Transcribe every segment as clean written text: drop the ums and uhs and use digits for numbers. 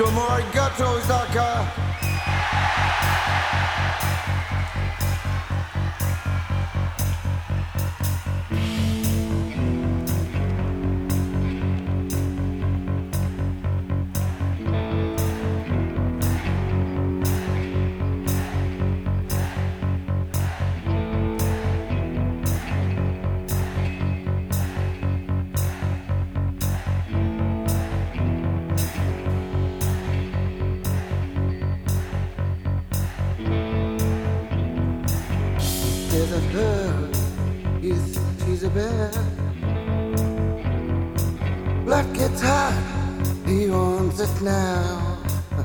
Domai Gatto Zaka. There's a bird, she's a bear. Black gets hot, he wants it now.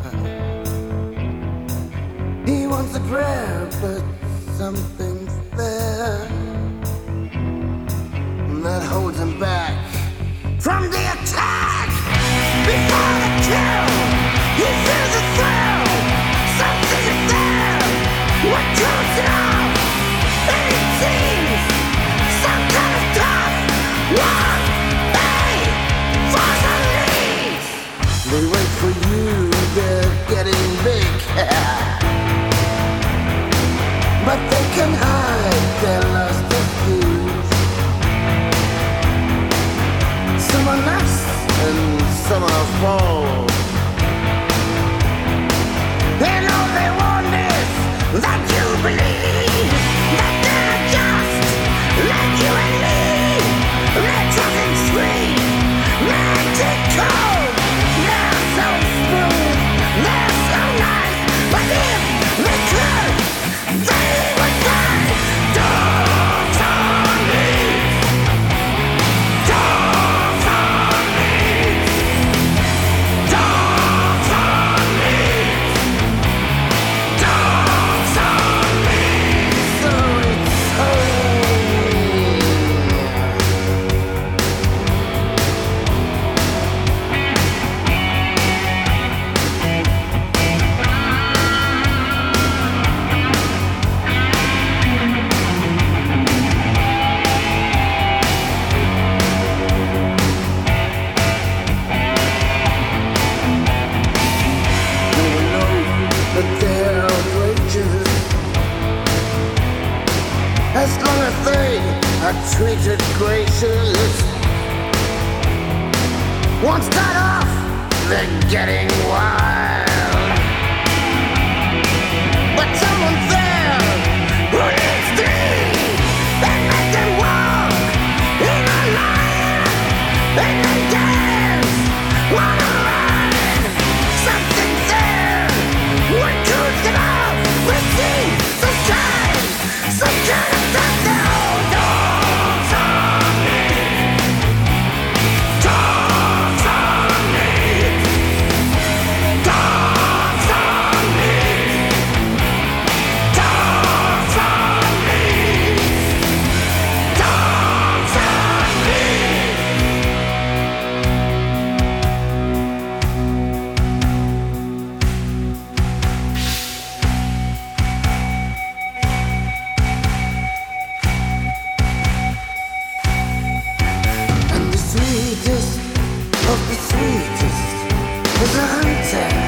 He wants a prayer, but something's there that holds him back from the attack. Before the kill, he feels a thrill. Something is there, what turns it off? And it seems some kind of tough one day for the leaves. They wait for you, they're getting big. But they can hide their lust of views. Some are nice and some are fall. And all they want is that you believe that they're just like you and me. They're tough and sweet, magic cold. They're so smooth, they're so nice. But if they could, they would say, dogs on me, dogs on me, dogs on me, dogs on me. So it's but they're outrageous as long as they are treated gracious. Once cut off, they're getting wild. But someone's there who needs to and make them walk in a line and they dance on a ride. Something's there. What turns it off? We see some kind of stuff now. Dogs on me, dogs on me, dogs on me, dogs on me, dogs on me. And the sweetest of the sweetest is a hunter.